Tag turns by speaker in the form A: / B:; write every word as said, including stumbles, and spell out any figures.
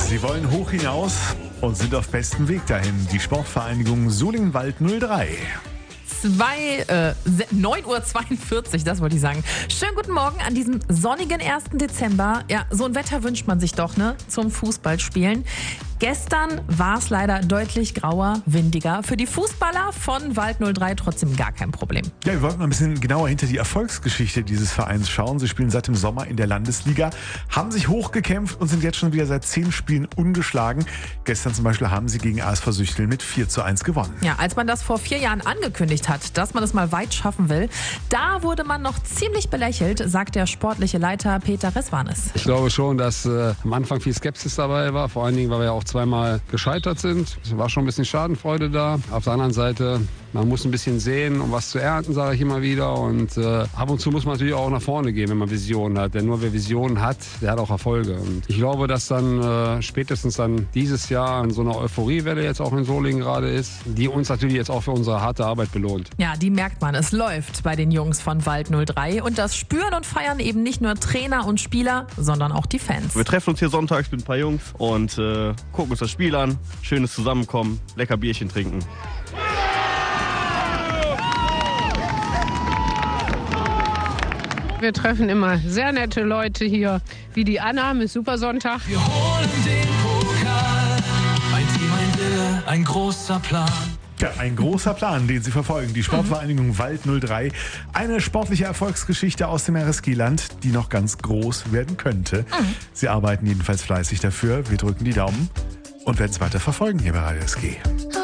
A: Sie wollen hoch hinaus und sind auf bestem Weg dahin. Die Sportvereinigung Solingen-Wald null drei.
B: Zwei, äh, neun Uhr zweiundvierzig, das wollte ich sagen. Schönen guten Morgen an diesem sonnigen ersten Dezember. Ja, so ein Wetter wünscht man sich doch, ne? Zum Fußballspielen. Gestern war es leider deutlich grauer, windiger. Für die Fußballer von Wald null drei trotzdem gar kein Problem.
A: Ja, wir wollten mal ein bisschen genauer hinter die Erfolgsgeschichte dieses Vereins schauen. Sie spielen seit dem Sommer in der Landesliga, haben sich hochgekämpft und sind jetzt schon wieder seit zehn Spielen ungeschlagen. Gestern zum Beispiel haben sie gegen A S V Süchteln mit vier zu eins gewonnen.
B: Ja, als man das vor vier Jahren angekündigt hat, dass man es mal weit schaffen will, da wurde man noch ziemlich belächelt, sagt der sportliche Leiter Peter Resvanes.
C: Ich glaube schon, dass äh, am Anfang viel Skepsis dabei war, vor allen Dingen, weil wir ja auch zweimal gescheitert sind. Es war schon ein bisschen Schadenfreude da. Auf der anderen Seite, man muss ein bisschen sehen, um was zu ernten, sage ich immer wieder. Und äh, ab und zu muss man natürlich auch nach vorne gehen, wenn man Visionen hat. Denn nur wer Visionen hat, der hat auch Erfolge. Und ich glaube, dass dann äh, spätestens dann dieses Jahr in so einer Euphoriewelle jetzt auch in Solingen gerade ist, die uns natürlich jetzt auch für unsere harte Arbeit belohnt.
B: Ja, die merkt man. Es läuft bei den Jungs von Wald null drei. Und das spüren und feiern eben nicht nur Trainer und Spieler, sondern auch die Fans.
D: Wir treffen uns hier sonntags mit ein paar Jungs und äh, gucken uns das Spiel an. Schönes Zusammenkommen, lecker Bierchen trinken.
E: Wir treffen immer sehr nette Leute hier, wie die Anna mit Supersonntag.
F: Wir holen den Pokal, ein Team, ein Wille, ein großer Plan.
A: Ja, ein großer Plan, den Sie verfolgen. Die Sportvereinigung Wald null drei. Eine sportliche Erfolgsgeschichte aus dem R S G-Land, die noch ganz groß werden könnte. Mhm. Sie arbeiten jedenfalls fleißig dafür. Wir drücken die Daumen und werden es weiter verfolgen hier bei Radio S G.